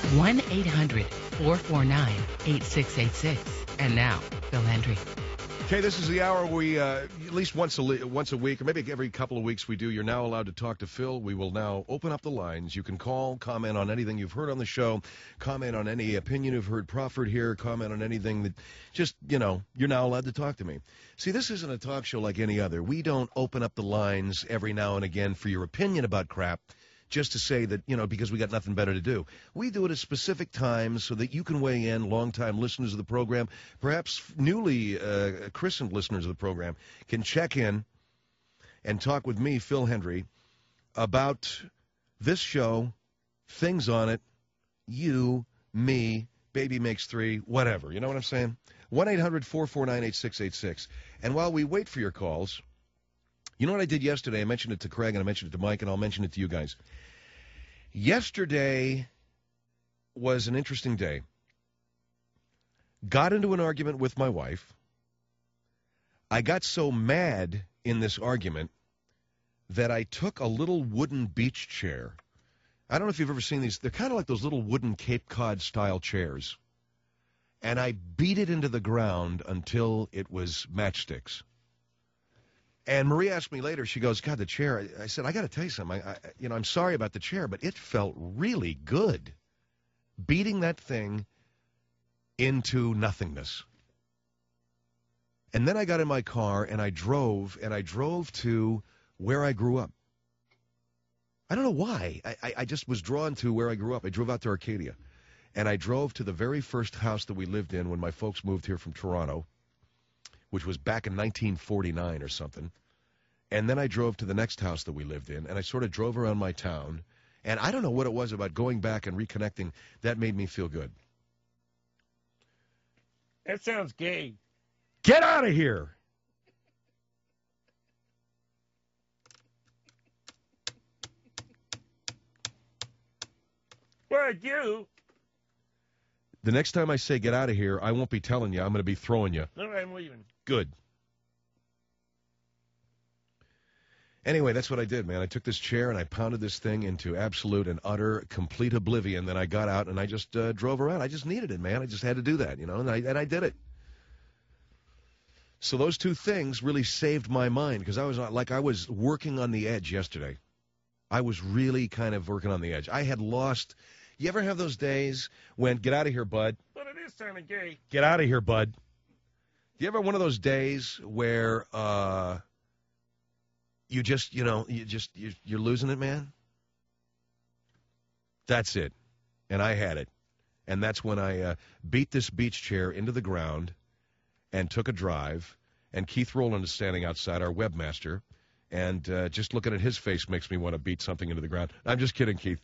1-800-449-8686. And now, Phil Hendry. Okay, this is the hour we, at least once a week, or maybe every couple of weeks we do, you're now allowed to talk to Phil. We will now open up the lines. You can call, comment on anything you've heard on the show, comment on any opinion you've heard proffered here, comment on anything that just, you're now allowed to talk to me. See, this isn't a talk show like any other. We don't open up the lines every now and again for your opinion about crap, just to say that, because we got nothing better to do. We do it at specific times so that you can weigh in, longtime listeners of the program, perhaps newly christened listeners of the program, can check in and talk with me, Phil Hendry, about this show, things on it, you, me, baby makes three, whatever. You know what I'm saying? 1-800-449-8686. And while we wait for your calls, you know what I did yesterday? I mentioned it to Craig and I mentioned it to Mike, and I'll mention it to you guys. Yesterday was an interesting day. Got into an argument with my wife. I got so mad in this argument that I took a little wooden beach chair. I don't know if you've ever seen these. They're kind of like those little wooden Cape Cod-style chairs. And I beat it into the ground until it was matchsticks. And Marie asked me later, she goes, God, the chair. I said, I got to tell you something. I'm sorry about the chair, but it felt really good beating that thing into nothingness. And then I got in my car and I drove to where I grew up. I don't know why. I just was drawn to where I grew up. I drove out to Arcadia. And I drove to the very first house that we lived in when my folks moved here from Toronto, which was back in 1949 or something. And then I drove to the next house that we lived in, and I sort of drove around my town. And I don't know what it was about going back and reconnecting that made me feel good. That sounds gay. Get out of here! Where'd you? The next time I say get out of here, I won't be telling you. I'm going to be throwing you. No, I'm leaving. Good. Anyway, that's what I did, man. I took this chair and I pounded this thing into absolute and utter, complete oblivion. Then I got out and I just drove around. I just needed it, man. I just had to do that, and I did it. So those two things really saved my mind because I was working on the edge yesterday. I was really kind of working on the edge. I had lost. You ever have those days when, get out of here, bud? But it is kind of gay. Get out of here, bud. You ever have one of those days where you're losing it, man? That's it. And I had it. And that's when I beat this beach chair into the ground and took a drive. And Keith Rowland is standing outside, our webmaster. And just looking at his face makes me want to beat something into the ground. I'm just kidding, Keith.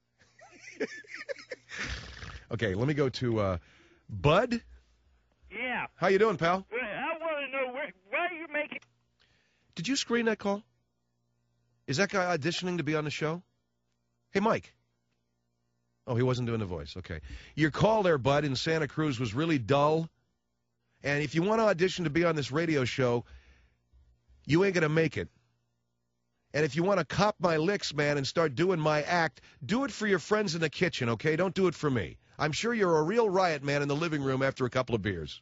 Okay, let me go to Bud. Yeah. How you doing, pal? I want to know why you making. Did you screen that call? Is that guy auditioning to be on the show? Hey, Mike. Oh, he wasn't doing the voice. Okay. Your call there, Bud, in Santa Cruz was really dull. And if you want to audition to be on this radio show, you ain't going to make it. And if you want to cop my licks, man, and start doing my act, do it for your friends in the kitchen, okay? Don't do it for me. I'm sure you're a real riot man in the living room after a couple of beers.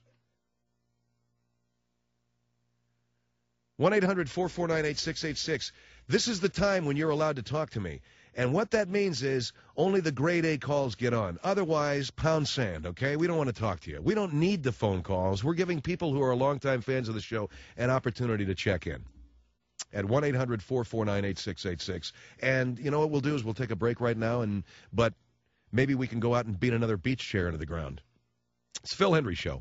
1-800-449-8686. This is the time when you're allowed to talk to me. And what that means is only the grade A calls get on. Otherwise, pound sand, okay? We don't want to talk to you. We don't need the phone calls. We're giving people who are longtime fans of the show an opportunity to check in at 1-800-449-8686. And you know what we'll do is we'll take a break right now, but maybe we can go out and beat another beach chair into the ground. It's Phil Hendry Show.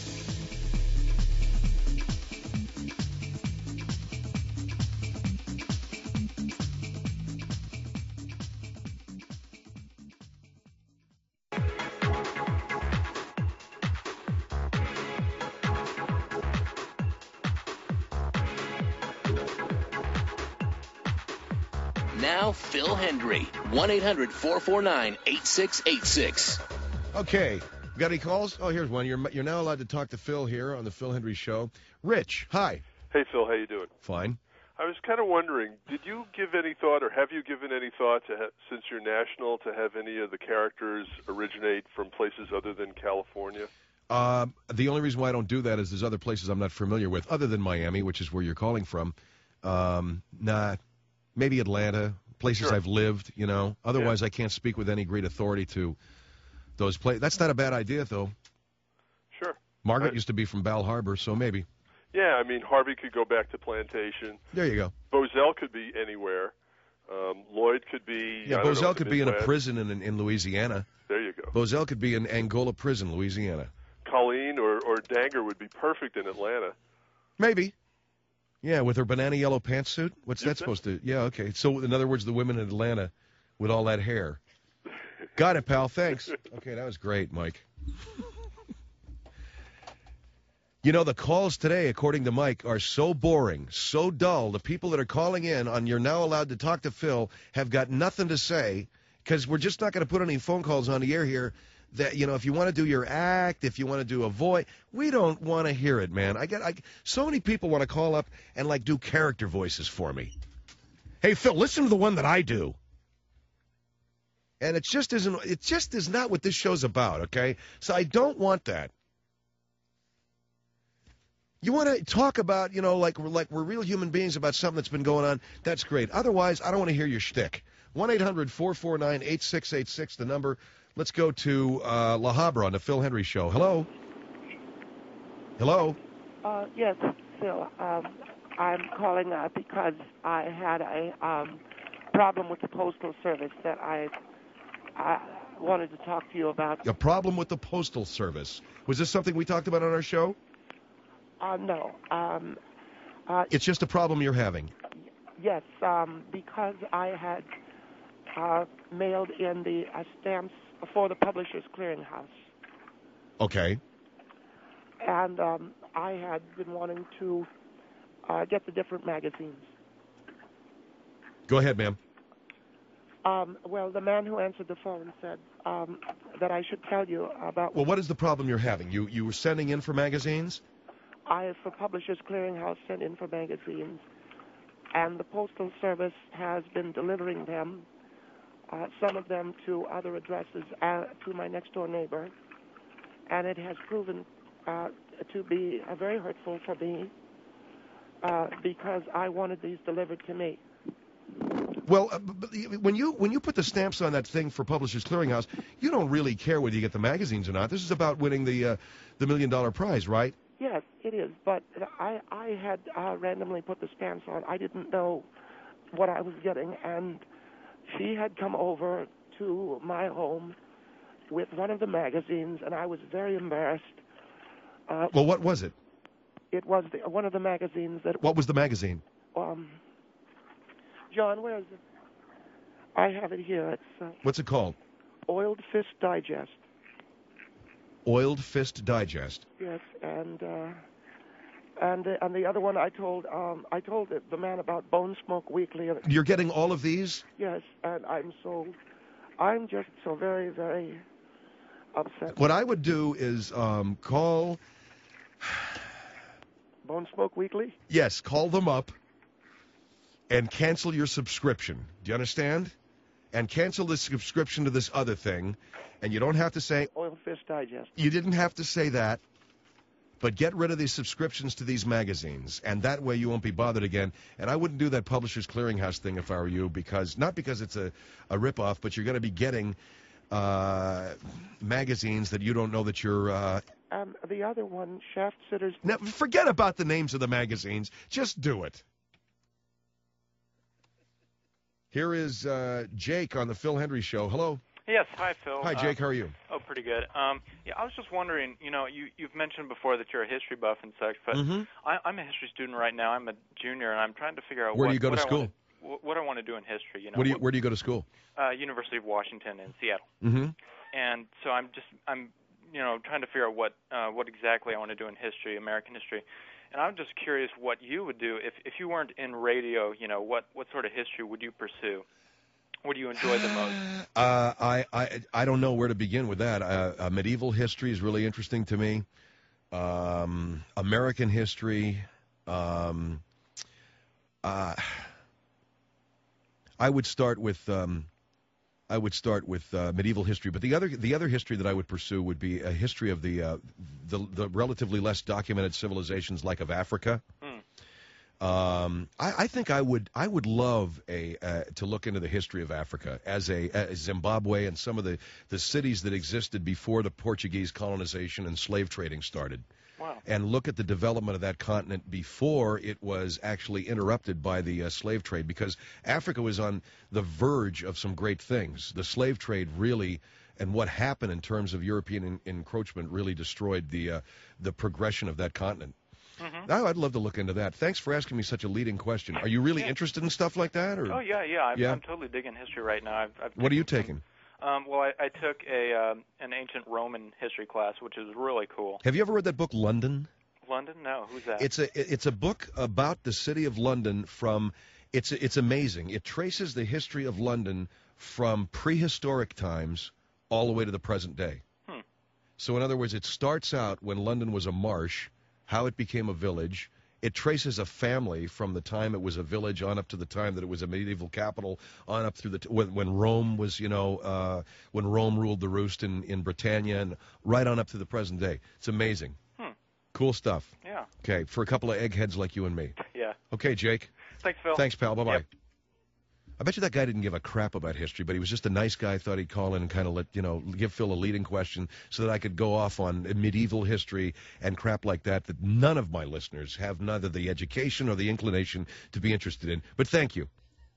Now, Phil Hendry, 1-800-449-8686. Okay, got any calls? Oh, here's one. You're now allowed to talk to Phil here on the Phil Hendry Show. Rich, hi. Hey, Phil, how you doing? Fine. I was kind of wondering, did you give any thought, or have you given any thought, since you're national, to have any of the characters originate from places other than California? The only reason why I don't do that is there's other places I'm not familiar with, other than Miami, which is where you're calling from. Maybe Atlanta, places Sure. I've lived, you know. Otherwise, I can't speak with any great authority to those places. That's not a bad idea, though. Sure. Margaret used to be from Bal Harbor, so maybe. Yeah, I mean, Harvey could go back to Plantation. There you go. Bozell could be anywhere. Lloyd could be... Yeah, I don't know, Bozell could be in a Midwest. prison in Louisiana. There you go. Bozell could be in Angola prison, Louisiana. Colleen or Danger would be perfect in Atlanta. Maybe. Yeah, with her banana yellow pantsuit. What's that supposed to... Yeah, okay. So, in other words, the women in Atlanta with all that hair. Got it, pal. Thanks. Okay, that was great, Mike. You know, the calls today, according to Mike, are so boring, so dull. The people that are calling in on You're Now Allowed to Talk to Phil have got nothing to say, because we're just not going to put any phone calls on the air here that, you know, if you want to do your act, if you want to do a voice, we don't want to hear it, man. So many people want to call up and, like, do character voices for me. Hey, Phil, listen to the one that I do. And it just is not what this show's about, okay? So I don't want that. You want to talk about, you know, like we're real human beings about something that's been going on, that's great. Otherwise, I don't want to hear your shtick. 1-800-449-8686, the number. Let's go to La Habra on the Phil Hendry Show. Hello? Hello? Yes, Phil. I'm calling because I had a problem with the Postal Service that I wanted to talk to you about. A problem with the Postal Service. Was this something we talked about on our show? No. It's just a problem you're having. Yes, because I had mailed in the stamps for the Publishers Clearinghouse. Okay. And I had been wanting to get the different magazines. Go ahead, ma'am. Well, the man who answered the phone said that I should tell you about... Well, what is the problem you're having? You were sending in for magazines? I, for Publishers Clearinghouse, sent in for magazines, and the Postal Service has been delivering them, some of them to other addresses, to my next-door neighbor, and it has proven to be very hurtful for me because I wanted these delivered to me. Well, when you put the stamps on that thing for Publishers Clearinghouse, you don't really care whether you get the magazines or not. This is about winning the $1 million prize, right? Yes, it is, but I had randomly put the stamps on. I didn't know what I was getting, and she had come over to my home with one of the magazines, and I was very embarrassed. Well, what was it? It was one of the magazines that... What was the magazine? John, where is it? I have it here. It's What's it called? Oiled Fist Digest. Oiled Fist Digest. Yes, and the other one I told the man about Bone Smoke Weekly. You're getting all of these? Yes, and I'm just so very, very upset. What I would do is call... Bone Smoke Weekly? Yes, call them up and cancel your subscription. Do you understand? And cancel the subscription to this other thing. And you don't have to say... Oil Fist Digest. You didn't have to say that. But get rid of these subscriptions to these magazines. And that way you won't be bothered again. And I wouldn't do that Publishers Clearinghouse thing if I were you. Because not because it's a ripoff, but you're going to be getting magazines that you don't know that you're... The other one, Shaft Sitters... Now, forget about the names of the magazines. Just do it. Here is Jake on the Phil Hendry Show. Hello. Yes, hi, Phil. Hi, Jake. How are you? Oh, pretty good. Yeah, I was just wondering, you've mentioned before that you're a history buff and such, but I'm a history student right now. I'm a junior, and I'm trying to figure out where do you go to school? What I want to do in history. Where do you go to school? University of Washington in Seattle. Mm-hmm. And so I'm trying to figure out what exactly I want to do in history, American history. And I'm just curious what you would do if you weren't in radio. What sort of history would you pursue? What do you enjoy the most? I don't know where to begin with that. Medieval history is really interesting to me. American history. I would start with medieval history, but the other history that I would pursue would be a history of the relatively less documented civilizations like of Africa. I think I would love to look into the history of Africa as Zimbabwe and some of the cities that existed before the Portuguese colonization and slave trading started. Wow. And look at the development of that continent before it was actually interrupted by the slave trade, because Africa was on the verge of some great things. The slave trade really, and what happened in terms of European encroachment, really destroyed the progression of that continent. Mm-hmm. I'd love to look into that. Thanks for asking me such a leading question. Are you really interested in stuff like that? Or? Oh, yeah. I'm totally digging history right now. What are you taking? Well, I took an ancient Roman history class, which is really cool. Have you ever read that book, London? London? No. Who's that? It's a book about the city of London from. It's amazing. It traces the history of London from prehistoric times all the way to the present day. So, in other words, it starts out when London was a marsh, how it became a village. It traces a family from the time it was a village on up to the time that it was a medieval capital, on up through when Rome was, when Rome ruled the roost in Britannia, and right on up to the present day. It's amazing. Cool stuff. Yeah. Okay, for a couple of eggheads like you and me. Yeah. Okay, Jake. Thanks, Phil. Thanks, pal. Bye-bye. Yep. I bet you that guy didn't give a crap about history, but he was just a nice guy. Thought he'd call in and kind of give Phil a leading question so that I could go off on medieval history and crap like that none of my listeners have neither the education or the inclination to be interested in. But thank you.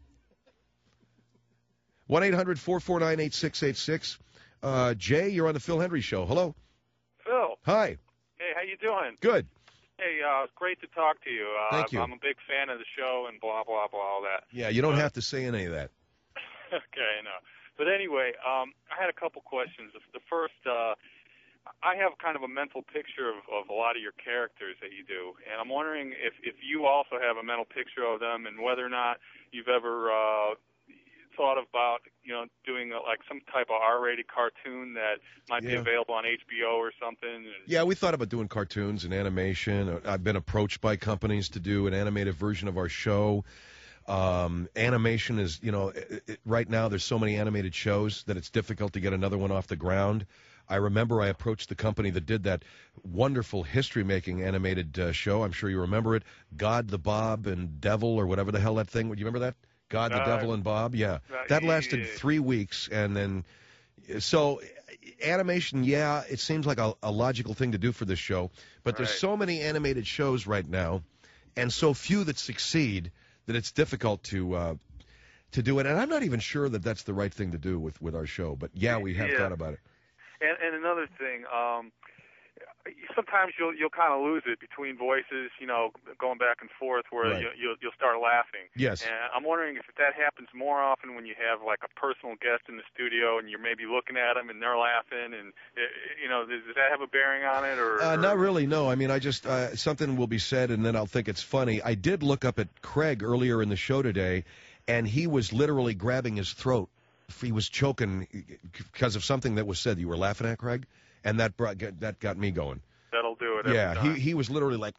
1-800-449-8686. Jay, you're on the Phil Hendry Show. Hello. Phil. Hi. Hey, how you doing? Good. Hey, it's great to talk to you. Thank you. I'm a big fan of the show and blah, blah, blah, all that. Yeah, you don't have to say any of that. Okay, I know. But anyway, I had a couple questions. The first, I have kind of a mental picture of a lot of your characters that you do, and I'm wondering if you also have a mental picture of them and whether or not you've ever thought about, doing like some type of R-rated cartoon that might be available on HBO or something. Yeah, we thought about doing cartoons and animation. I've been approached by companies to do an animated version of our show. Animation is, right now there's so many animated shows that it's difficult to get another one off the ground. I remember I approached the company that did that wonderful history-making animated show. I'm sure you remember it, God, the Bob, and Devil, or whatever the hell that thing. Do you remember that? God, the Devil, and Bob? Yeah. That lasted 3 weeks, and then... So, animation, yeah, it seems like a logical thing to do for this show, but there's so many animated shows right now, and so few that succeed, that it's difficult to do it. And I'm not even sure that that's the right thing to do with our show, but yeah, we have thought about it. And another thing, sometimes you'll kind of lose it between voices, going back and forth, where you'll start laughing. Yes. And I'm wondering if that happens more often when you have like a personal guest in the studio and you're maybe looking at them and they're laughing, and does that have a bearing on it, or? Not really. No. I mean, I just something will be said and then I'll think it's funny. I did look up at Craig earlier in the show today, and he was literally grabbing his throat. He was choking because of something that was said. You were laughing at, Craig? And that got me going. That'll do it. Yeah, he was literally like,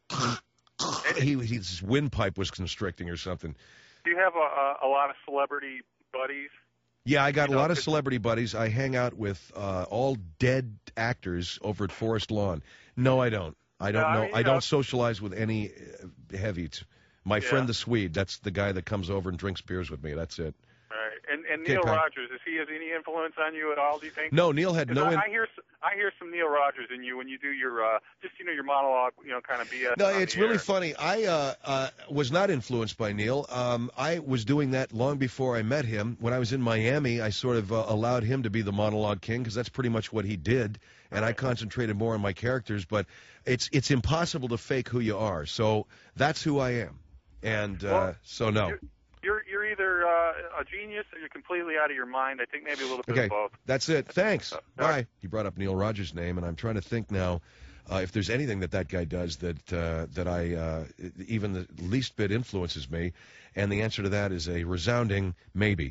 his windpipe was constricting or something. Do you have a lot of celebrity buddies? Yeah, I got a lot of celebrity buddies. I hang out with all dead actors over at Forest Lawn. No, I don't. I don't know. I don't socialize with any heavies. My friend the Swede, that's the guy that comes over and drinks beers with me. That's it. And Neil Rogers, does he have any influence on you at all, do you think? No, Neil had no. I hear some Neil Rogers in you when you do your your monologue, kind of BS. No, it's really funny. I was not influenced by Neil. I was doing that long before I met him. When I was in Miami, I sort of allowed him to be the monologue king because that's pretty much what he did, and I concentrated more on my characters. But it's impossible to fake who you are, so that's who I am, and so no. You're either a genius or you're completely out of your mind. I think maybe a little bit of both. That's it. Thanks. Bye. You brought up Neil Rogers' name, and I'm trying to think now if there's anything that guy does that I even the least bit influences me, and the answer to that is a resounding maybe.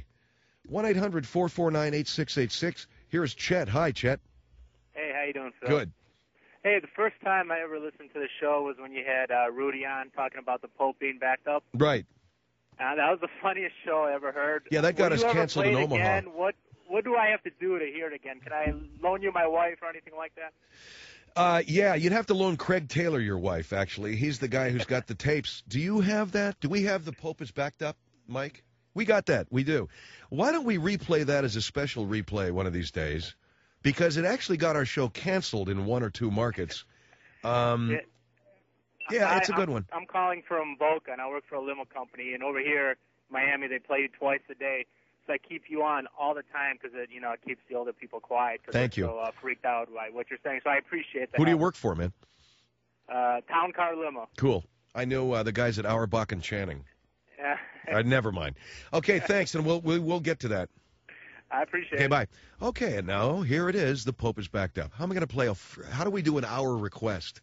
1-800-449-8686. Here's Chet. Hi, Chet. Hey, how you doing, Phil? Good. Hey, the first time I ever listened to the show was when you had Rudy on talking about the Pope being backed up. Right. That was the funniest show I ever heard. Yeah, that got Will us you ever canceled play in it Omaha. Again? What do I have to do to hear it again? Can I loan you my wife or anything like that? Yeah, you'd have to loan Craig Taylor your wife, actually. He's the guy who's got the tapes. Do you have that? Do we have the Pope is backed up, Mike? We got that. We do. Why don't we replay that as a special replay one of these days? Because it actually got our show canceled in one or two markets. Yeah, it's a good one. I'm calling from Boca, and I work for a limo company. And over here in Miami, they play you twice a day. So I keep you on all the time because it keeps the older people quiet. Thank you. So freaked out by what you're saying. So I appreciate that. Who do you work for, man? Town Car Limo. Cool. I know the guys at Auerbach and Channing. Never mind. Okay, thanks, and we'll get to that. I appreciate it. Okay, bye. Okay, and now here it is. The Pope is backed up. How am I going to play how do we do an hour request?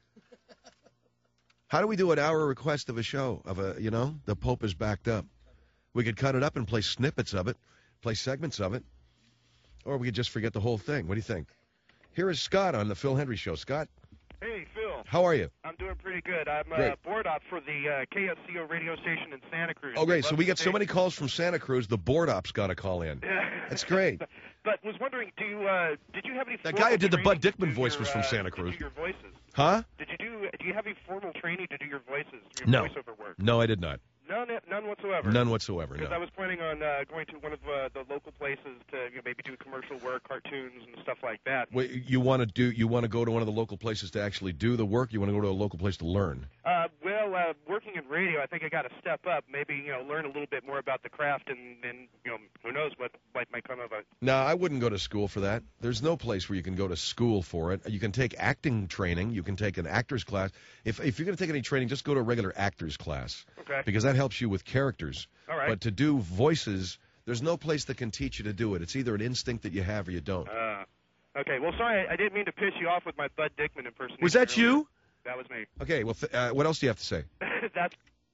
How do we do an hour request of a show the Pope is backed up? We could cut it up and play snippets of it, play segments of it, or we could just forget the whole thing. What do you think? Here is Scott on the Phil Hendry Show. Scott? Hey, Phil. How are you? I'm doing pretty good. I'm board op for the KSCO radio station in Santa Cruz. Oh, great. So we get so many calls from Santa Cruz, the board op's got to call in. That's great. But was wondering, did you have any That guy who did the Bud Dickman voice was from Santa Cruz. To do your voices? Huh? Do you have any formal training to do your voices, your No. voiceover work? No, I did not. None whatsoever. None whatsoever, Because no. I was planning on going to one of the local places to maybe do commercial work, cartoons, and stuff like that. Wait, you want to go to one of the local places to actually do the work? You want to go to a local place to learn? Working in radio, I think I got to step up. Maybe learn a little bit more about the craft, and who knows what might come of it. No, I wouldn't go to school for that. There's no place where you can go to school for it. You can take acting training. You can take an actor's class. If you're going to take any training, just go to a regular actor's class. Okay. Because that helps you with characters. All right. But to do voices, there's no place that can teach you to do it. It's either an instinct that you have or you don't. Okay. Well, sorry, I didn't mean to piss you off with my Bud Dickman impersonation. Was that earlier. you? That was me. Okay, well, what else do you have to say? That's.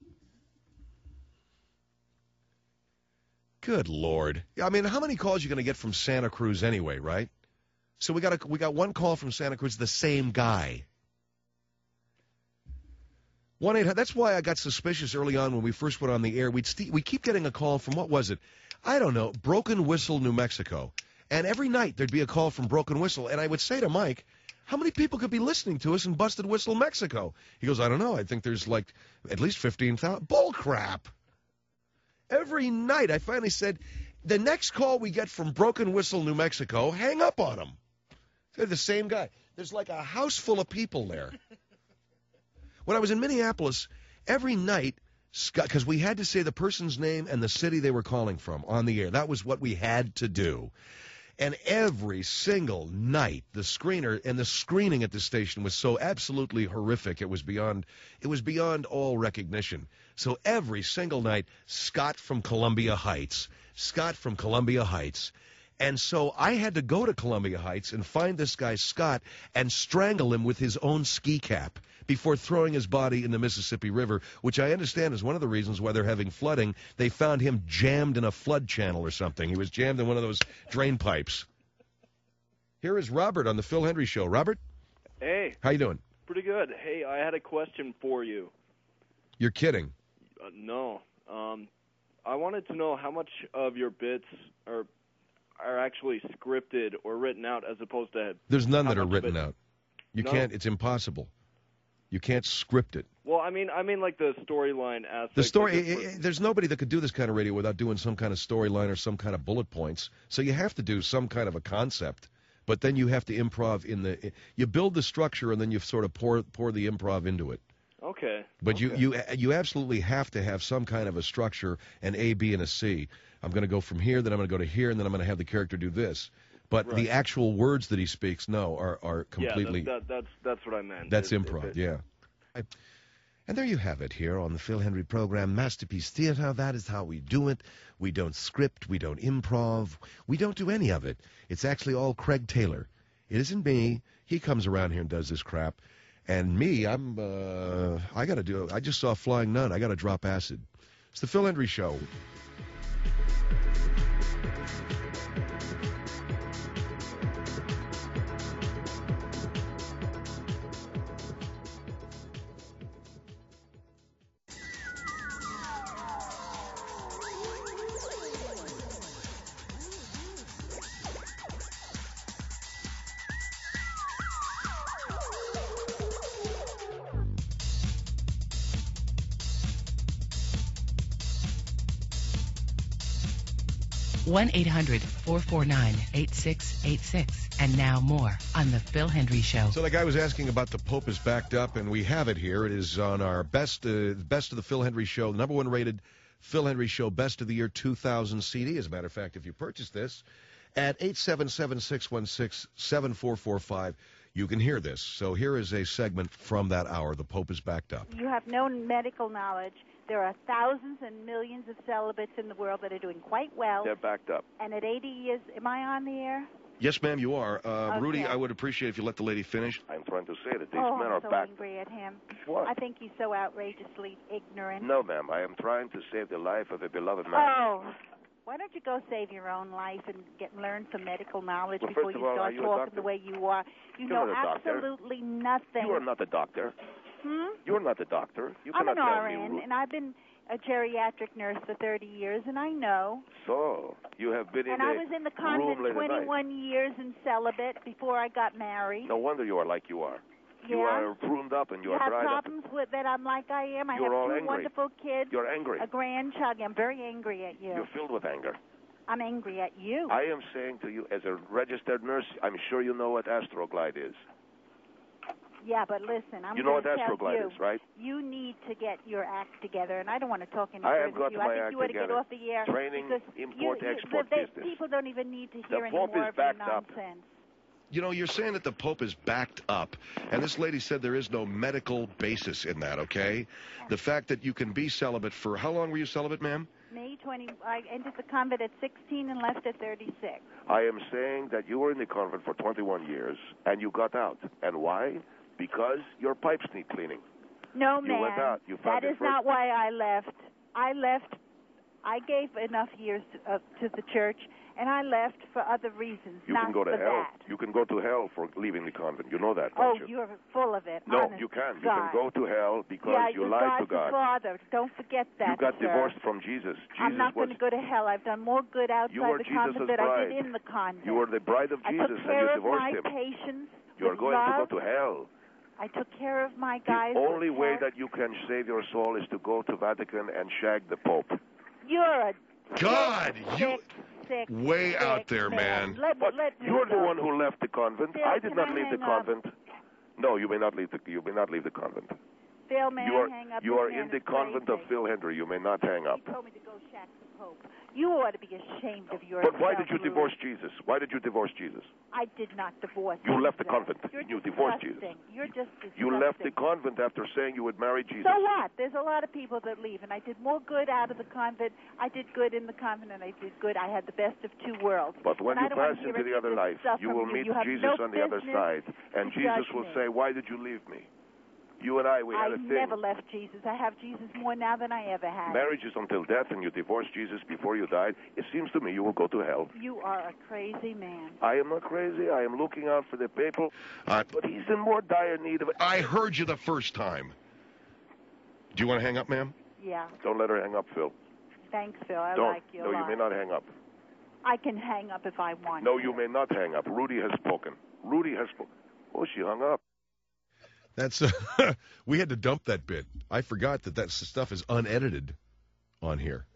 Good Lord. I mean, how many calls are you going to get from Santa Cruz anyway, right? So we got one call from Santa Cruz, the same guy. 1-800. That's why I got suspicious early on when we first went on the air. We keep getting a call from, what was it? I don't know, Broken Whistle, New Mexico. And every night there'd be a call from Broken Whistle, and I would say to Mike, how many people could be listening to us in Busted Whistle, Mexico? He goes, I don't know. I think there's like at least 15,000. Bull crap. Every night I finally said, the next call we get from Broken Whistle, New Mexico, hang up on them. They're the same guy. There's like a house full of people there. When I was in Minneapolis, every night, because we had to say the person's name and the city they were calling from on the air. That was what we had to do. And every single night, the screening at the station was so absolutely horrific. It was beyond all recognition. So every single night, Scott from Columbia Heights. And so I had to go to Columbia Heights and find this guy, Scott, and strangle him with his own ski cap before throwing his body in the Mississippi River, which I understand is one of the reasons why they're having flooding. They found him jammed in a flood channel or something. He was jammed in one of those drain pipes. Here is Robert on the Phil Hendry Show. Robert? Hey. How you doing? Pretty good. Hey, I had a question for you. You're kidding. No. I wanted to know how much of your bits are actually scripted or written out as opposed to... There's none that are written out. You No? can't. It's impossible. You can't script it. Well, I mean like the storyline aspect. The story, there's nobody that could do this kind of radio without doing some kind of storyline or some kind of bullet points. So you have to do some kind of a concept, but then you have to improv you build the structure and then you sort of pour the improv into it. Okay. But you absolutely have to have some kind of a structure, an A, B, and a C. I'm going to go from here, then I'm going to go to here, and then I'm going to have the character do this. But Right. the actual words that he speaks, are completely... Yeah, that's what I meant. That's improv, yeah. And there you have it here on the Phil Hendry program, Masterpiece Theater. That is how we do it. We don't script. We don't improv. We don't do any of it. It's actually all Craig Taylor. It isn't me. He comes around here and does this crap. And me, I got to do it. I just saw Flying Nun. I got to drop acid. It's the Phil Hendry Show. 1-800-449-8686. And now more on The Phil Hendry Show. So the guy was asking about the Pope is backed up, and we have it here. It is on our best of the Phil Hendry Show, number one rated Phil Hendry Show Best of the Year 2000 CD. As a matter of fact, if you purchase this at 877-616-7445, you can hear this. So here is a segment from that hour. The Pope is backed up. You have no medical knowledge. There are thousands and millions of celibates in the world that are doing quite well. They're backed up. And at 80 years, am I on the air? Yes, ma'am, you are. Okay. Rudy, I would appreciate if you let the lady finish. I'm trying to say that these Oh, men I'm are so backed. angry at him. What? I think he's so outrageously ignorant. No, ma'am. I am trying to save the life of a beloved man. Oh, why don't you go save your own life and learn some medical knowledge Well, before first you of all, start are you a talking doctor? the way you are? You You're know not a doctor. absolutely nothing. You are not a doctor. You're not a doctor. You I'm cannot an tell me. RN, and I've been a geriatric nurse for 30 years, and I know. So, you have been And in I the was in the room convent late at night. 21 years in celibate before I got married. No wonder you are like you are. You Yeah. are pruned up and you are have dried up. problems with that I'm like I am. I You're have all two angry. wonderful kids. You're angry. A grandchild. I'm very angry at you. You're filled with anger. I'm angry at you. I am saying to you, as a registered nurse, I'm sure you know what Astroglide is. Yeah, but listen, I'm You know what going to tell Astroglide you, is, right? you need to get your act together, and I don't want to talk any I further have got with you. my I think act you ought to together. get off the air. Training, because import, export they, business. People don't even need to The hear any Pope more is of your backed up. nonsense. You know, you're saying that the Pope is backed up, and this lady said there is no medical basis in that, okay? The fact that you can be celibate for, how long were you celibate, ma'am? May 20, I entered the convent at 16 and left at 36. I am saying that you were in the convent for 21 years, and you got out. And why? Because your pipes need cleaning. No, You man. went out. You found That your is first- not why I left. I gave enough years to the church, and I left for other reasons, You not can go to for hell. that. You can go to hell for leaving the convent. You know that, Oh, don't you? you're full of it. No, honest you can. You God. can go to hell because yeah, you you're lied to God's God. Father. Don't forget that, You got sir. divorced from Jesus. I'm not was going to go to hell. I've done more good outside You were the Jesus' convent than I bride. did in the convent. You were the bride of I Jesus, took and care you of divorced my him. patients You're with going love. to go to hell. I took care of my guys. The only with way help. that you can save your soul is to go to Vatican and shag the Pope. You're a God, you sick, way sick out there, man. Let me You're the go. one who left the convent. Phil, I did can not I leave the hang up? convent. No, you may not leave the convent. Phil, may You I are hang up? you This are man in the is convent of crazy. Phil Hendry. You may not hang up. He told me to go shack the Pope. You ought to be ashamed of yourself. But why did you Louis. divorce Jesus? Why did you divorce Jesus? I did not divorce You left the Jesus. convent. You're You divorced Jesus. disgusting. You're just disgusting. You left the convent after saying you would marry Jesus. So what? There's a lot of people that leave, and I did more good out of the convent. I did good in the convent, and I did good. I had the best of two worlds. But when And I you don't wanna pass hear into any the of other this life, stuff you from will meet You have Jesus no on the other business side. And to Jesus judge will me. say, why did you leave me? You and I, we had I a thing. never left Jesus. I have Jesus more now than I ever had. Marriage is until death, and you divorced Jesus before you died. It seems to me you will go to hell. You are a crazy man. I am not crazy. I am looking out for the people. But he's in more dire need of it. I heard you the first time. Do you want to hang up, ma'am? Yeah. Don't let her hang up, Phil. Thanks, Phil. I Don't. like you a No, lot. you may not hang up. I can hang up if I want. No, you may not hang up. Rudy has spoken. Rudy has spoken. Oh, she hung up. That's we had to dump that bit. I forgot that stuff is unedited on here.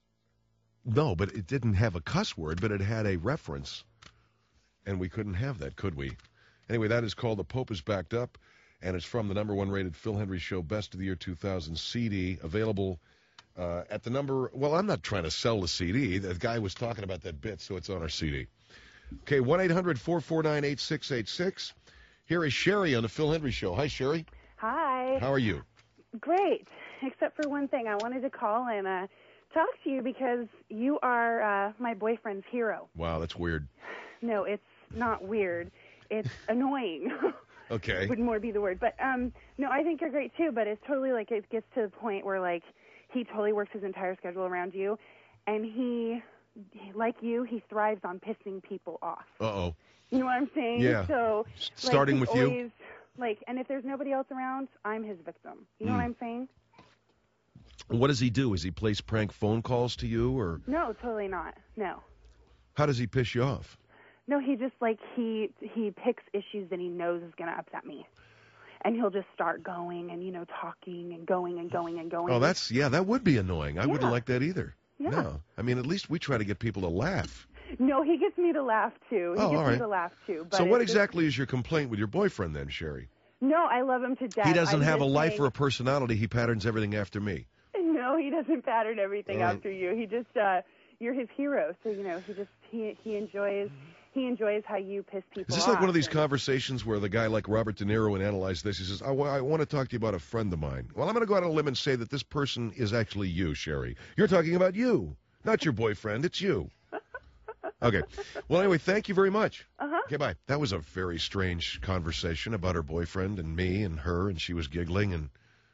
No, but it didn't have a cuss word, but it had a reference, and we couldn't have that, could we? Anyway, that is called "The Pope is Backed Up," and it's from the number one rated Phil Hendry Show Best of the Year 2000 CD, available at the number. Well, I'm not trying to sell the CD. The guy was talking about that bit, so it's on our CD. Okay, 1-800-449-8686. Here is Sherry on the Phil Hendry Show. Hi, Sherry. Hi. How are you? Great, except for one thing. I wanted to call and talk to you because you are my boyfriend's hero. Wow, that's weird. No, it's not weird. It's annoying. Okay. Would more be the word. But, no, I think you're great, too, but it's totally, like, it gets to the point where, like, he totally works his entire schedule around you, and he, like you, he thrives on pissing people off. Uh-oh. You know what I'm saying? Yeah. So, Starting like, with he's you? always, like, and if there's nobody else around, I'm his victim. You know what I'm saying? What does he do? Is he place prank phone calls to you, or No, totally not. No. how does he piss you off? No, he just, like, he picks issues that he knows is going to upset me. And he'll just start going and, you know, talking and going and going and going. Oh, that would be annoying. I wouldn't like that either. Yeah. No. I mean, at least we try to get people to laugh. No, he gets me to laugh too. He Oh, gets all me right. to laugh too. But So what it's exactly is your complaint with your boyfriend then, Sherry? No, I love him to death. He doesn't I'm have a just life saying- or a personality. He patterns everything after me. No, he doesn't pattern everything All right. after you. He just you're his hero. So he enjoys how you piss people Is this off. like one of these conversations where the guy like Robert De Niro would analyze this? He says, I want to talk to you about a friend of mine. Well, I'm going to go out on a limb and say that this person is actually you, Sherry. You're talking about you, not your boyfriend. It's you. Okay. Well, anyway, thank you very much. Uh-huh. Okay, bye. That was a very strange conversation about her boyfriend and me and her, and she was giggling. And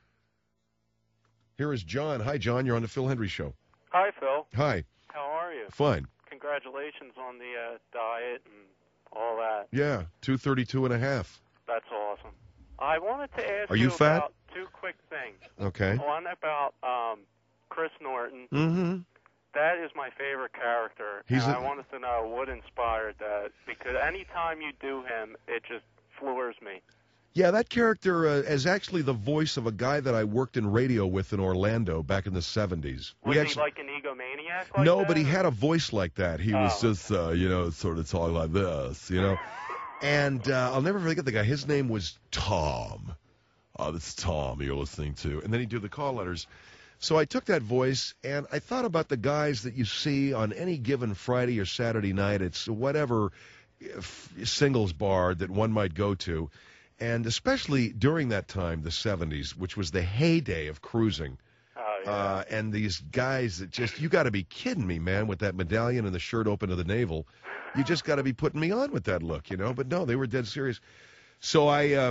here is John. Hi, John. You're on the Phil Hendry Show. Hi, Phil. Hi. How are you? Fine. Congratulations on the diet and all that. Yeah, 232.5. That's awesome. I wanted to ask Are you fat? about two quick things. Okay. One about Chris Norton. Mm-hmm. That is my favorite character, and I wanted to know what inspired that, because anytime you do him, it just floors me. Yeah, that character is actually the voice of a guy that I worked in radio with in Orlando back in the 70s. Was he like an egomaniac like No, that? but he had a voice like that. He was just, sort of talking like this, And I'll never forget the guy. His name was Tom. This is Tom you're listening to. And then he'd do the call letters. So I took that voice, and I thought about the guys that you see on any given Friday or Saturday night. It's whatever singles bar that one might go to. And especially during that time, the 70s, which was the heyday of cruising. And these guys that just, you got to be kidding me, man, with that medallion and the shirt open to the navel. You just got to be putting me on with that look, But no, they were dead serious. So I,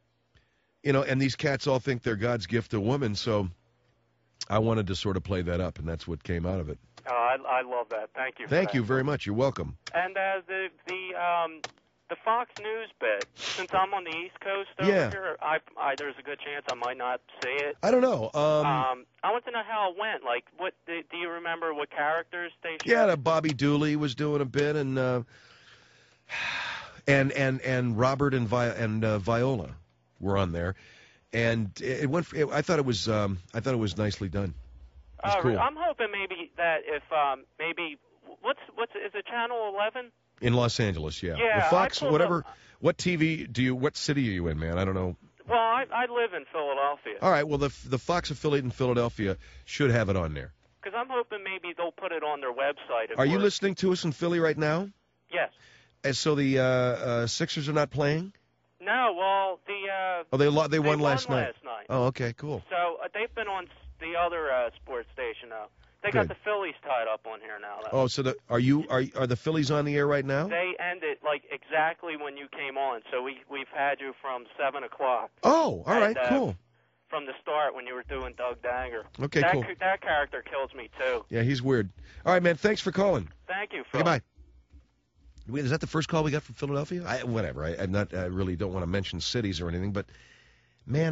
and these cats all think they're God's gift to women, so I wanted to sort of play that up, and that's what came out of it. I love that. Thank you. Thank you very much. You're welcome. And the Fox News bit, since I'm on the East Coast over here, there's a good chance I might not see it. I don't know. I want to know how it went. Like, what do you remember? What characters they showed? Yeah, Bobby Dooley was doing a bit, and Robert and Viola were on there, and it went. I thought it was nicely done. It was cool. I'm hoping maybe that if maybe what's is it Channel 11? In Los Angeles, yeah. Yeah, The Fox, I pulled whatever. up. What TV what city are you in, man? I don't know. Well, I live in Philadelphia. All right, well, the Fox affiliate in Philadelphia should have it on there. Because I'm hoping maybe they'll put it on their website. Are you listening to us in Philly right now? Yes. And so the Sixers are not playing? No, well, they won last night. night. Oh, okay, cool. So they've been on the other sports station now. They got the Phillies tied up on here now. Oh, so are the Phillies on the air right now? They ended like exactly when you came on. So we've had you from 7 o'clock. Oh, all right, cool. From the start when you were doing Doug Danger. Okay, cool. That character kills me too. Yeah, he's weird. All right, man. Thanks for calling. Thank you, Phil. Okay, bye. Wait, is that the first call we got from Philadelphia? Whatever. I really don't want to mention cities or anything, but man,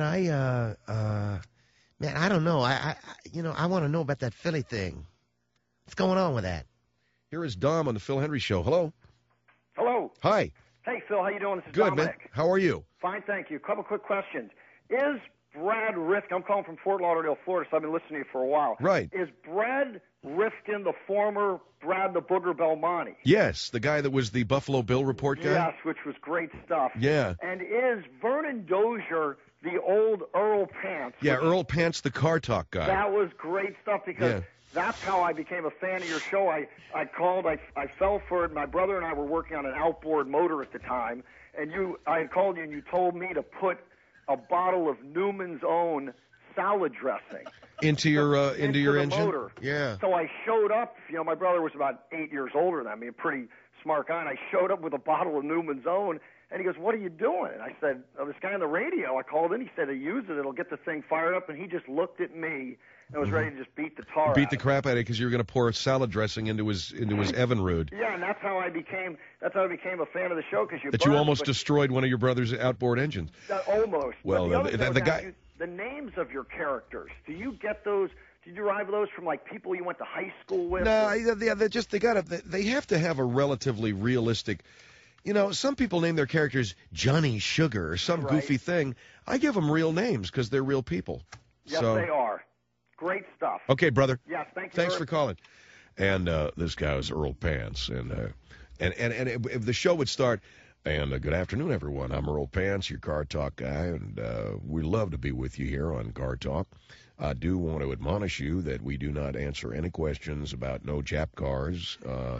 man, I don't know. I want to know about that Philly thing. What's going on with that? Here is Dom on the Phil Hendry Show. Hello. Hello. Hi. Hey, Phil. How you doing? This is Good, Dominic. man. How are you? Fine, thank you. A couple quick questions. Is Brad Rifkin, I'm calling from Fort Lauderdale, Florida, so I've been listening to you for a while. Right. Is Brad Rifkin the former Brad the Booger Belmonte? Yes, the guy that was the Buffalo Bill Report guy? Yes, which was great stuff. Yeah. And is Vernon Dozier the old Earl Pants? Yeah, Earl Pants, the car talk guy. That was great stuff because that's how I became a fan of your show. I called, I fell for it. My brother and I were working on an outboard motor at the time, and I had called you and you told me to put a bottle of Newman's Own salad dressing into your engine. Motor. Yeah. So I showed up. My brother was about 8 years older than me, a pretty smart guy, and I showed up with a bottle of Newman's Own. And he goes, "What are you doing?" And I said, "This guy on the radio." I called in. He said, "I use it. It'll get the thing fired up." And he just looked at me and was ready to just beat the tar. Beat the crap out of it because you were going to pour salad dressing into his Evinrude. Yeah, and that's how I became a fan of the show because you almost destroyed one of your brother's outboard engines. Almost. Well, the guy. The names of your characters. Do you get those? Did you derive those from like people you went to high school with? No, they have to have a relatively realistic. Some people name their characters Johnny Sugar or some goofy thing. I give them real names because they're real people. Yes, so, they are. Great stuff. Okay, brother. Yes, thank you. Thanks for calling. And this guy was Earl Pants, and if the show would start. And good afternoon, everyone. I'm Earl Pants, your Car Talk guy, and we love to be with you here on Car Talk. I do want to admonish you that we do not answer any questions about no Jap cars.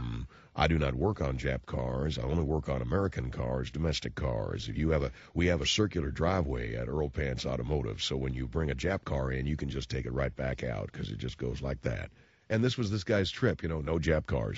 I do not work on Jap cars. I only work on American cars, domestic cars. We have a circular driveway at Earl Pants Automotive, so when you bring a Jap car in, you can just take it right back out because it just goes like that. And this was this guy's trip, no Jap cars.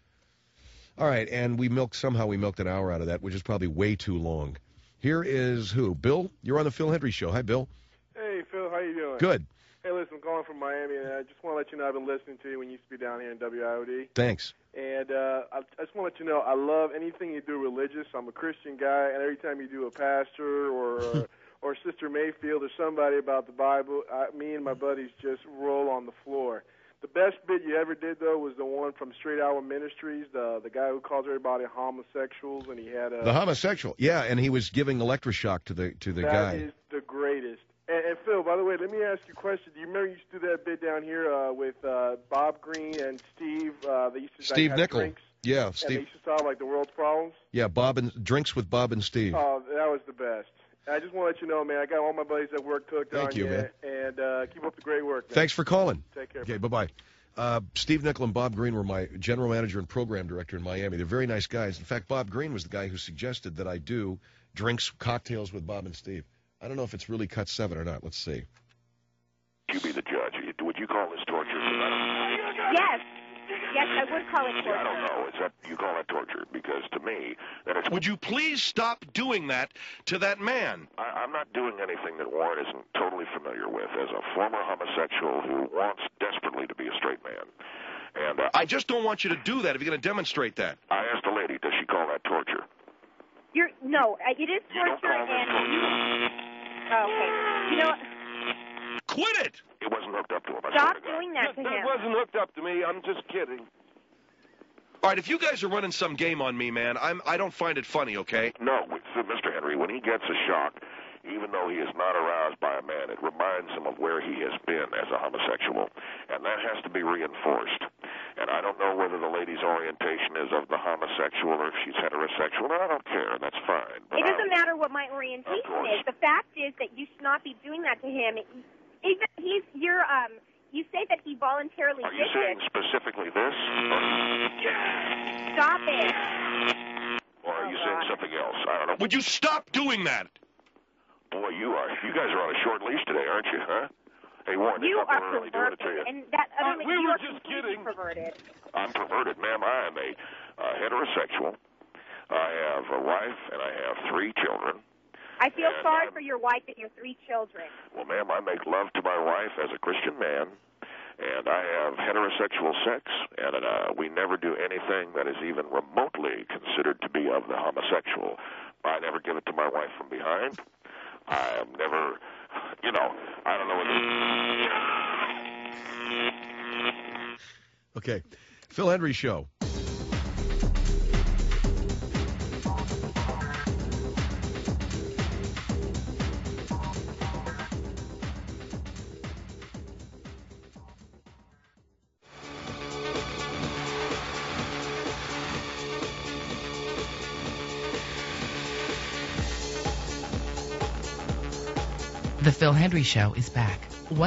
All right, and we milked an hour out of that, which is probably way too long. Here is who? Bill? You're on the Phil Hendry Show. Hi, Bill. Hey, Phil. How you doing? Good. Hey, listen, I'm calling from Miami, and I just want to let you know I've been listening to you when you used to be down here in WIOD. Thanks. And I just want to let you know I love anything you do religious. I'm a Christian guy, and every time you do a pastor or Sister Mayfield or somebody about the Bible, me and my buddies just roll on the floor. The best bit you ever did, though, was the one from Straight Hour Ministries, the guy who calls everybody homosexuals, and he had the homosexual, yeah, and he was giving electroshock to the guy. That is the greatest. And Phil, by the way, let me ask you a question. Do you remember you used to do that bit down here with Bob Green and Steve? They used to Steve Nickel. Drinks, yeah, and Steve. they used to solve like the world's problems. Yeah, Drinks with Bob and Steve. Oh, that was the best. I just want to let you know, man, I got all my buddies at work hooked on you, man. And keep up the great work, man. Thanks for calling. Take care. Okay, bye-bye. Steve Nickel and Bob Green were my general manager and program director in Miami. They're very nice guys. In fact, Bob Green was the guy who suggested that I do cocktails with Bob and Steve. I don't know if it's really cut 7 or not. Let's see. You be the judge. Would you call this torture? Yes. Yes, I would call it torture. I don't know. You call it torture because to me, that it's. Would you please stop doing that to that man? I'm not doing anything that Warren isn't totally familiar with as a former homosexual who wants desperately to be a straight man. And I just don't want you to do that if you're going to demonstrate that. I asked the lady, does she call that torture? No, it is torture, and okay. You know what? Quit it! It wasn't hooked up to him. Stop doing that to him. That wasn't hooked up to me. I'm just kidding. All right, if you guys are running some game on me, man, I don't find it funny, okay? No, Mr. Henry, when he gets a shock, even though he is not aroused by a man, it reminds him of where he has been as a homosexual, and that has to be reinforced. And I don't know whether the lady's orientation is of the homosexual or if she's heterosexual. I don't care. That's fine. But it doesn't matter what my orientation is. The fact is that you should not be doing that to him. You say that he voluntarily did this. Are you saying specifically this? Stop it. Or are you saying something else? I don't know. Would you stop doing that? Boy, you guys are on a short lease today, aren't you, huh? Hey, Warren, you there's nothing really doing it to you. And that other we were just kidding. Perverted. I'm perverted, ma'am. I am a heterosexual. I have a wife and I have 3 children. I feel sorry for your wife and your 3 children. Well, ma'am, I make love to my wife as a Christian man, and I have heterosexual sex, and we never do anything that is even remotely considered to be of the homosexual. I never give it to my wife from behind. I am never, I don't know what Okay. Phil Hendry Show. The Phil Hendry Show is back.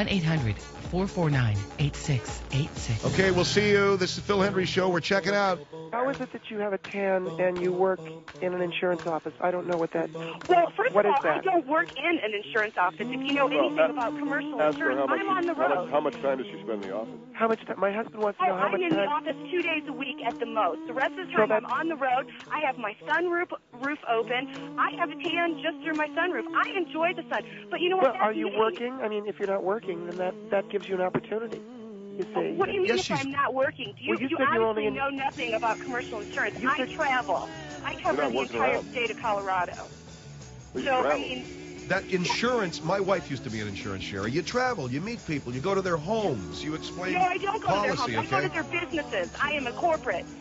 1-800-449-8686. Okay, we'll see you. This is the Phil Hendry Show. We're checking out. How is it that you have a tan and you work in an insurance office? I don't know what that. Well, first what of is all, that? I don't work in an insurance office. If you know anything about commercial insurance, I'm on the road. How much time does she spend in the office? How much time? My husband wants to know how I'm much in time. the office 2 days a week at the most. The rest of the time, I'm on the road. I have my sunroof open. I have a tan just through my sunroof. I enjoy the sun. But you know what? Well, are you working? I mean, if you're not working, then that gives you an opportunity. You see. What do you mean yes, if I'm not working? Do you, well, you you said you're only obviously know nothing about commercial insurance. You I said- travel. I cover the entire state of Colorado. So, I mean, That insurance, my wife used to be an insurance sharer. You travel, you meet people, you go to their homes, you explain no, I don't go policy, to their homes. okay? I go to their businesses. I am a corporate.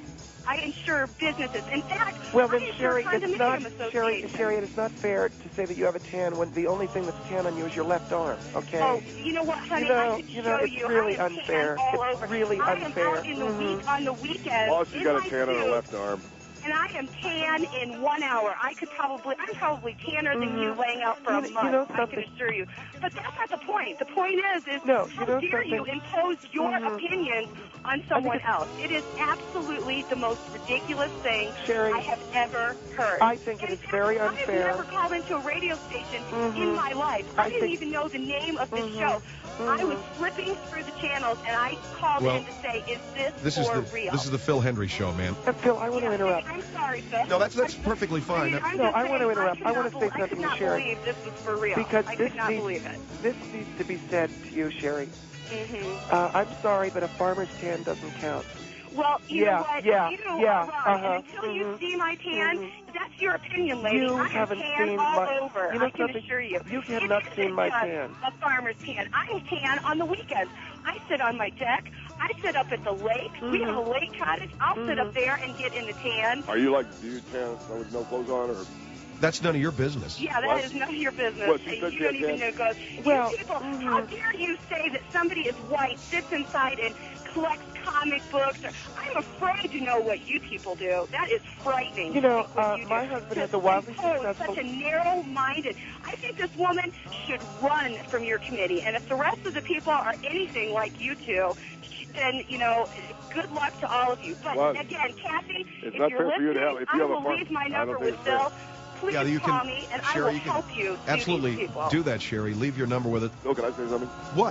I insure businesses. In fact, Well, I then, insure Sherry, condominium it's not associations. Sherry. It is not fair to say that you have a tan when the only thing that's tan on you is your left arm. Okay. Oh, you know what, honey? I could you show know, it's you. really I am unfair. Tan all It's over. really I unfair. am out in the week on the weekends. Well, she's in got my a tan on her suit, left arm. And I am tan in 1 hour. I'm probably tanner than you laying out for a month. You know I something? can assure you. But that's not the point. The point is No, how you know dare you something? impose your opinions on someone else? It is absolutely the most ridiculous thing Sherry, I have ever heard. I think it is very unfair. I've never called into a radio station Mhm. in my life. I didn't even know the name of this show. I was flipping through the channels and I called Well, in to say, is This this is for the real? this is the Phil Hendry Show, man. Phil, I want to interrupt. I'm sorry, Phil. No, that's perfectly fine. I'm No, just I want to saying, interrupt. I want to say I could something to not Sherry. believe this was for real. Because I this could not needs, believe it. This needs to be said to you, Sherry. Mm-hmm. I'm sorry, but a farmer's tan doesn't count. Well, you know what? You are wrong. uh-huh, And until you see my tan, that's your opinion, lady. You I am haven't tan seen all my- over. you know I can something? assure you. You have It not isn't seen my just tan. a farmer's tan. I am tan on the weekends. I sit on my deck. I sit up at the lake. We have a lake cottage. I'll sit up there and get in the tan. Are you like, do you tan with no clothes on, or? That's none of your business. Yeah, that is none of your business. What, she said You she don't had even tan? know goes. Well, You people, how dare you say that somebody is white, sits inside and collects comic books? I'm afraid to know what you people do. That is frightening. You know, to think what you my do. husband To has a wildly impose successful... such a narrow-minded. I think this woman should run from your committee. And if the rest of the people are anything like you two, then, you know, good luck to all of you. But Well, again, Kathy, it's if not you're fair for you to listening, have- if you I have a will farm- leave my I don't number think with it's fair. Phil. Please Yeah, you call can, me, and Sherry, I will you can help you see absolutely these people. do that, Sherry. Leave your number with it. Oh, can I say something? What?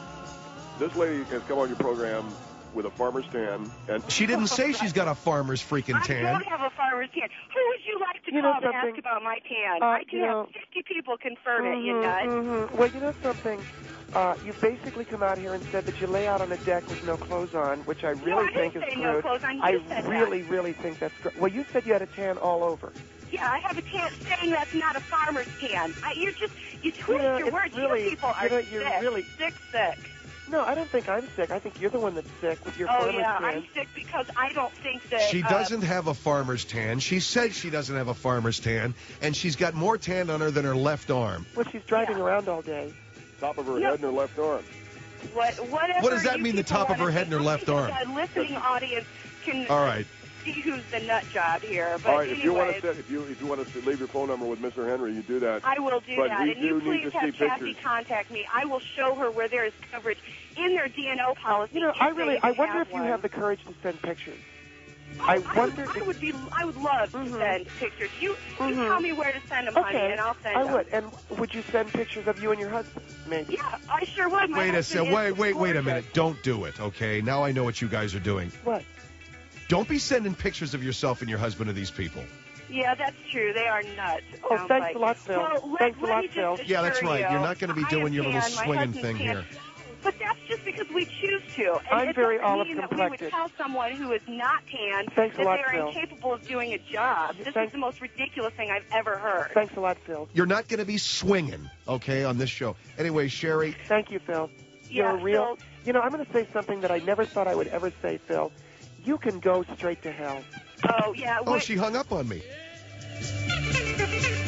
This lady has come on your program with a farmer's tan, and She didn't say she's got a farmer's freaking I tan. don't have a farmer's tan. Who would you like to You know call to something? ask about my tan? Uh, I can you have know- 50 people confirm it, you nut. Well, you know something? You basically come out here and said that you lay out on a deck with no clothes on, which I really I think didn't is say crude. no clothes on. You I said that. really think that's crude. Well, you said you had a tan all over. Yeah, I have a tan saying that's not a farmer's tan. You twist know, your it's words. really- You people are you know, you're sick. really- Sick. No, I don't think I'm sick. I think you're the one that's sick with your Oh, farmer's yeah, tan. I'm sick because I don't think that... She doesn't have a farmer's tan. She said she doesn't have a farmer's tan, and she's got more tan on her than her left arm. Well, she's driving around all day. top of her head and her left arm. Whatever What does that you mean, the people top of her wanna head and her say. left I arm? think the listening audience can All right. see who's the nut job here. But All right, if you want anyways, to if you want to leave your phone number with Mr. Henry, you do that. I will do but that. we And do you need please to see have Kathy pictures. contact me. I will show her where there is coverage in their DNO policy. You know, if I they wonder if you one. have the courage to send pictures. I would love to send pictures. You tell me where to send them, honey, Okay, and I'll send I them. would. And would you send pictures of you and your husband? Maybe. Yeah, I sure would. My Wait a husband second. is Wait a gorgeous. minute. Don't do it, okay? Now I know what you guys are doing. What? Don't be sending pictures of yourself and your husband to these people. Yeah, that's true. They are nuts. Oh, sounds thanks like. a lot, Phil. Well, Thanks a let lot, me just Phil. Yeah, that's assure right. you, You're not going to be I doing am your little tan, my swinging husband's thing tan. here. But that's just because we choose to. And I'm it very doesn't olive mean that we complected. would tell someone who is not tan Thanks a that lot, they are Phil. incapable of doing a job. This is the most ridiculous thing I've ever heard. Thanks a lot, Phil. You're not going to be swinging, okay, on this show. Anyway, Sherry. Thank you, Phil. You're Yeah, a real. Phil. You know, I'm going to say something that I never thought I would ever say, Phil. You can go straight to hell. Oh, yeah. Oh, she hung up on me.